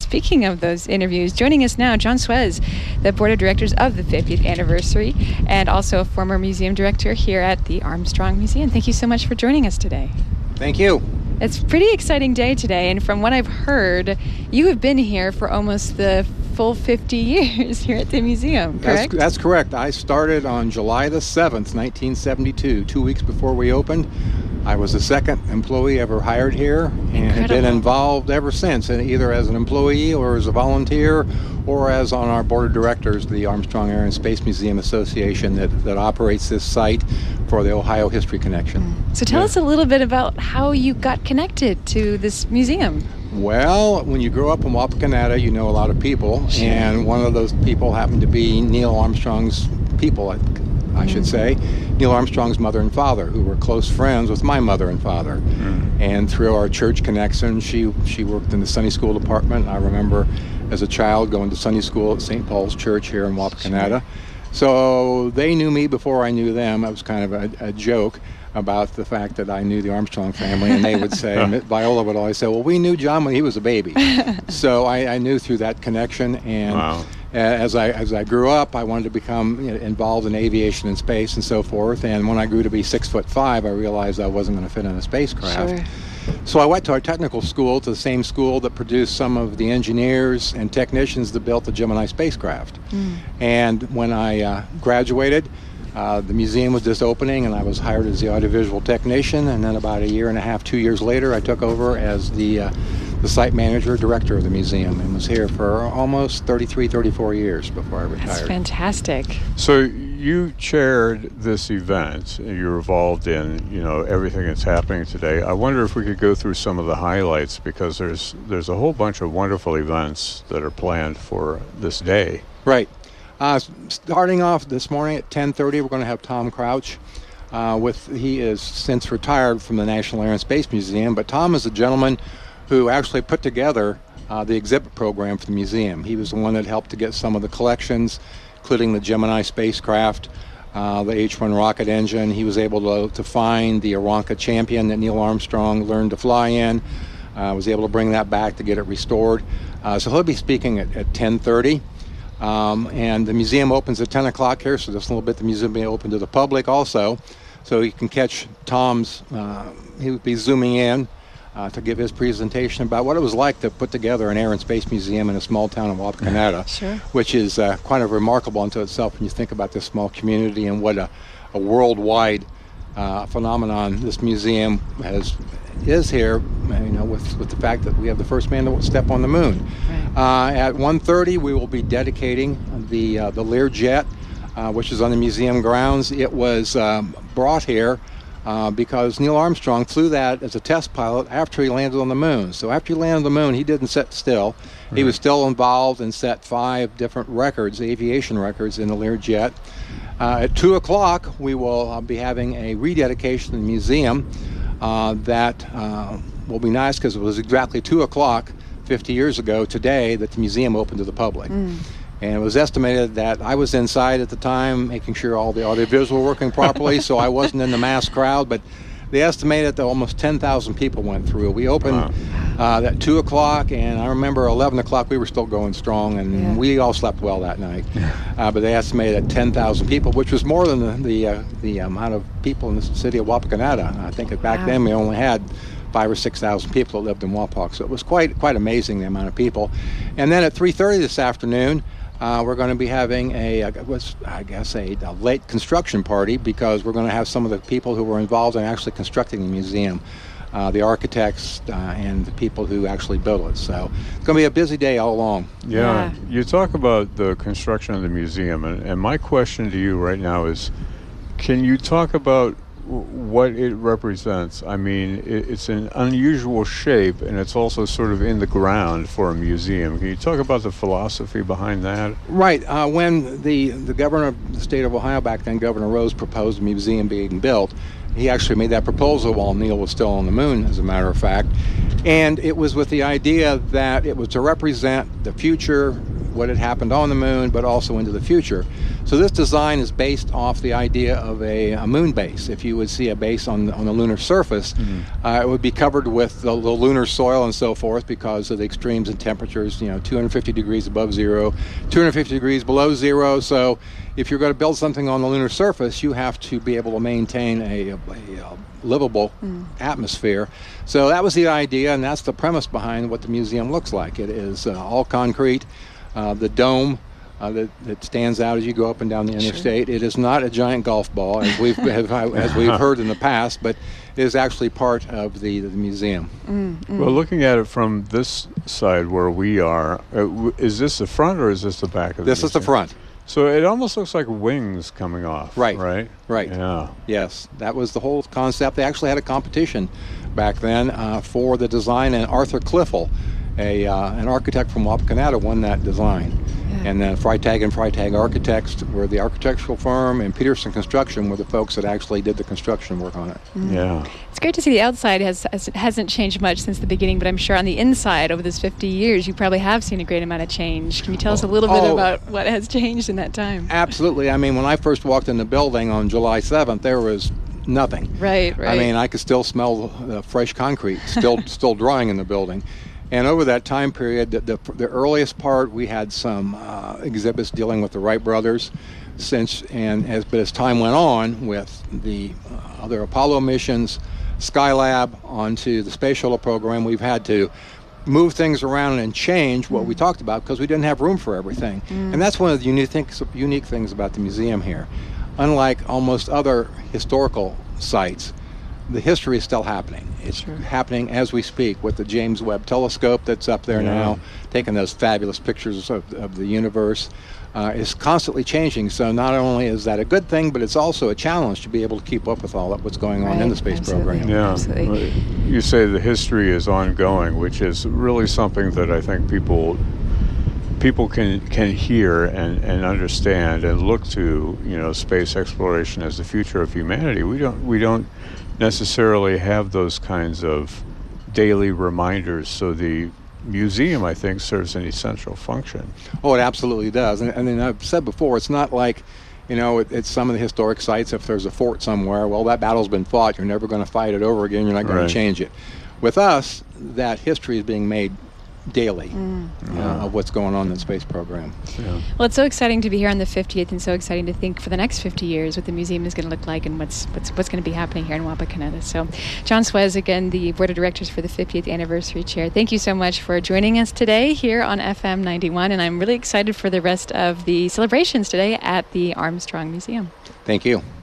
speaking of those interviews, joining us now, John Suez, the Board of Directors of the 50th Anniversary, and also a former museum director here at the Armstrong Museum. Thank you so much for joining us today. Thank you. It's a pretty exciting day today, and from what I've heard, you have been here for almost the full 50 years here at the museum, correct? That's correct. I started on July the 7th, 1972, 2 weeks before we opened. I was the second employee ever hired here and have been involved ever since, either as an employee or as a volunteer or as on our board of directors, the Armstrong Air and Space Museum Association that operates this site for the Ohio History Connection. So tell us a little bit about how you got connected to this museum. Well, when you grow up in Wapakoneta, you know a lot of people, and one of those people happened to be Neil Armstrong's people, I should say, Neil Armstrong's mother and father, who were close friends with my mother and father. And through our church connection, she worked in the Sunday school department. I remember as a child going to Sunday school at St. Paul's Church here in Wapakoneta. So they knew me before I knew them. It was kind of a joke about the fact that I knew the Armstrong family, and they would say, Viola would always say, well, we knew John when he was a baby. So I knew through that connection, and as I grew up, I wanted to become involved in aviation and space and so forth, and when I grew to be 6'5", I realized I wasn't going to fit in a spacecraft. So I went to our technical school, to the same school that produced some of the engineers and technicians that built the Gemini spacecraft. And when I graduated, the museum was just opening, and I was hired as the audiovisual technician, and then about a year and a half, 2 years later, I took over as the site manager, director of the museum, and was here for almost 34 years before I retired. That's fantastic. So you chaired this event, you're involved in, everything that's happening today. I wonder if we could go through some of the highlights, because there's a whole bunch of wonderful events that are planned for this day. Right. Starting off this morning at 10:30, we're going to have Tom Crouch. He is since retired from the National Air and Space Museum, but Tom is a gentleman who actually put together the exhibit program for the museum. He was the one that helped to get some of the collections, including the Gemini spacecraft, the H-1 rocket engine. He was able to find the Aeronca Champion that Neil Armstrong learned to fly in, was able to bring that back to get it restored. So he'll be speaking at 10:30. And the museum opens at 10 o'clock here, so just a little bit the museum will be open to the public also. So you can catch Tom's, he would be zooming in to give his presentation about what it was like to put together an Air and Space Museum in a small town of Wapakoneta, which is quite remarkable unto itself when you think about this small community and what a worldwide phenomenon this museum is here, with the fact that we have the first man to step on the moon. At 1:30, we will be dedicating the Learjet, which is on the museum grounds. It was brought here because Neil Armstrong flew that as a test pilot after he landed on the moon. So after he landed on the moon, he didn't sit still. He was still involved and set 5 different records, aviation records, in the Learjet. At 2 o'clock, we will be having a rededication of the museum. That will be nice because it was exactly 2 o'clock 50 years ago today that the museum opened to the public. And it was estimated that I was inside at the time making sure all the audiovisual were working properly, so I wasn't in the mass crowd, but they estimated that almost 10,000 people went through. We opened at 2 o'clock, and I remember 11 o'clock we were still going strong, and we all slept well that night. But they estimated 10,000 people, which was more than the amount of people in the city of Wapakoneta. I think that back then we only had 5,000 or 6,000 people that lived in Wapak, so it was quite amazing, the amount of people. And then at 3:30 this afternoon, we're going to be having a late construction party, because we're going to have some of the people who were involved in actually constructing the museum, the architects and the people who actually built it. So it's going to be a busy day all along. Yeah. You talk about the construction of the museum, and my question to you right now is, can you talk about what it represents? I mean, it's an unusual shape, and it's also sort of in the ground for a museum. Can you talk about the philosophy behind that? Right. When the governor of the state of Ohio back then, Governor Rose, proposed a museum being built, he actually made that proposal while Neil was still on the moon, as a matter of fact. And it was with the idea that it was to represent the future what had happened on the moon, but also into the future. So this design is based off the idea of a moon base. If you would see a base on the lunar surface, it would be covered with the lunar soil and so forth because of the extremes in temperatures, 250 degrees above zero, 250 degrees below zero. So if you're going to build something on the lunar surface, you have to be able to maintain a livable atmosphere. So that was the idea, and that's the premise behind what the museum looks like. It is all concrete. The dome that stands out as you go up and down the interstate. Sure. It is not a giant golf ball, as we've heard in the past, but it is actually part of the museum. Well, looking at it from this side where we are, is this the front or is this the back of the museum? This is the front. So it almost looks like wings coming off. Right. Yeah. Yes, that was the whole concept. They actually had a competition back then for the design, and Arthur Cliffel, an architect from Wapakoneta, won that design. Yeah. And then Freytag and Freytag Architects were the architectural firm, and Peterson Construction were the folks that actually did the construction work on it. Yeah. It's great to see the outside hasn't changed much since the beginning, but I'm sure on the inside, over those 50 years, you probably have seen a great amount of change. Can you tell us a little bit about what has changed in that time? Absolutely. I mean, when I first walked in the building on July 7th, there was nothing. Right. I mean, I could still smell the fresh concrete still drying in the building. And over that time period, the earliest part, we had some exhibits dealing with the Wright brothers. But as time went on with the other Apollo missions, Skylab, onto the Space Shuttle program, we've had to move things around and change what we talked about because we didn't have room for everything. And that's one of the unique things about the museum here. Unlike almost other historical sites, the history is still happening. It's happening as we speak with the James Webb Telescope that's up there now, taking those fabulous pictures of the universe. It's constantly changing, so not only is that a good thing, but it's also a challenge to be able to keep up with all of what's going on in the space program. Yeah, absolutely. You say the history is ongoing, which is really something that I think people can hear and understand and look to, space exploration as the future of humanity. We don't necessarily have those kinds of daily reminders, so the museum, I think, serves an essential function. Oh, it absolutely does. And then I've said before, it's not like, it's some of the historic sites, if there's a fort somewhere, well, that battle's been fought, you're never going to fight it over again, you're not going to change it. With us, that history is being made daily of what's going on in the space program. Yeah. Well, it's so exciting to be here on the 50th, and so exciting to think for the next 50 years what the museum is going to look like and what's going to be happening here in Wapakoneta. So, John Swez, again, the Board of Directors for the 50th Anniversary Chair, thank you so much for joining us today here on FM 91, and I'm really excited for the rest of the celebrations today at the Armstrong Museum. Thank you.